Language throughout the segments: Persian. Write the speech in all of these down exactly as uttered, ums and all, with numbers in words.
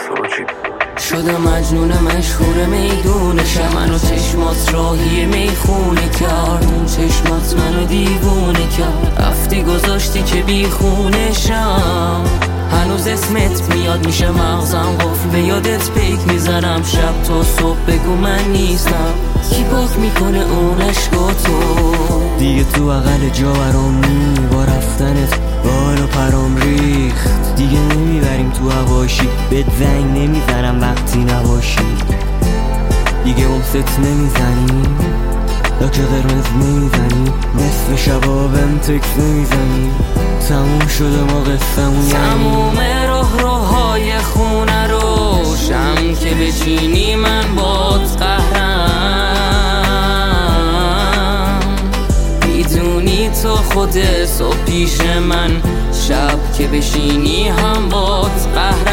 شدم مجنون مشهور میدونشم، منو چشمات راهی میخونه کرد، اون چشمات منو دیوونه کرد. رفتی گذاشتی که بیخونشم، هنوز اسمت میاد میشه مغزم قفل، به یادت پیک میزنم شب تا صبح بگو من نیستم. کی پاک میکنه اون عشقا تو؟ دیگه تو اقل جا برام نی، با رفتنت بالا پرام ریخت. دیگه نمیبریم تو هواشی، بهت زنگ نمیزنم وقتی نباشی. دیگه امست نمیزنی، لاک قرمز نمیزنی، نصف شبابم تکس نمیزنی. تموم شده ما قصه‌مون، تموم راه راهای خونه رو شم که بچینی من بات قهرم. میدونی تو خود صبح پیش من، شب که بشینی هم بات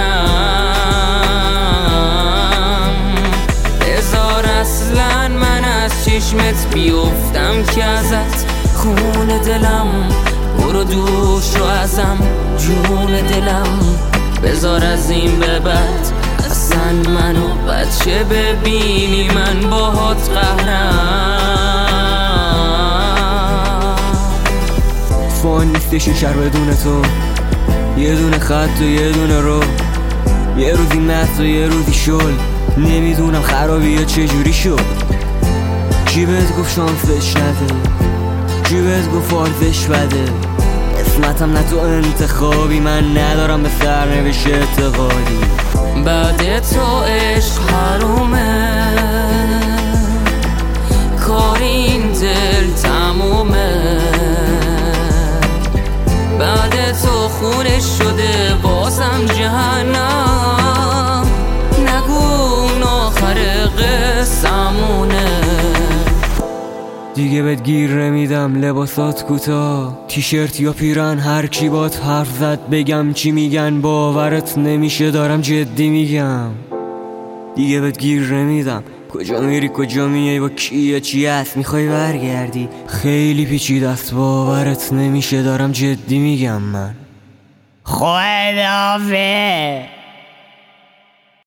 قهرم. بذار اصلا من از چشمت بیفتم که ازت خون دلم، برو دور شو ازم جون دلم. بذار از این به بعد اصلا منو بچه ببینی، من باهات قهرم. فان نیستش شهر بدون تو، یه دونه خط و یه دونه رو، یه روزی مست و یه روزی شل. نمیدونم خرابی یا چجوری شد. کی بهت گفت شانسش نده، کی بهت گفت آرزش بده. اسمتم نه تو انتخابی، من ندارم به سرنوشت اعتقادی. بعد تو عشق حرومه، کار این دل تمومه. بعد تو خونش شده بازم جهنم، نگو اون آخر قصه‌مونه. دیگه بهت گیر نمیدم، لباسات کوتاه، تیشرت یا پیرن، هر کی بات حرف زد بگم چی میگن باورت نمیشه دارم جدی میگم. دیگه بهت گیر نمیدم، کجا میری کجا میای با کیه چی هست میخوای برگردی. خیلی پیچیده است باورت نمیشه دارم جدی میگم من. خداحافظ.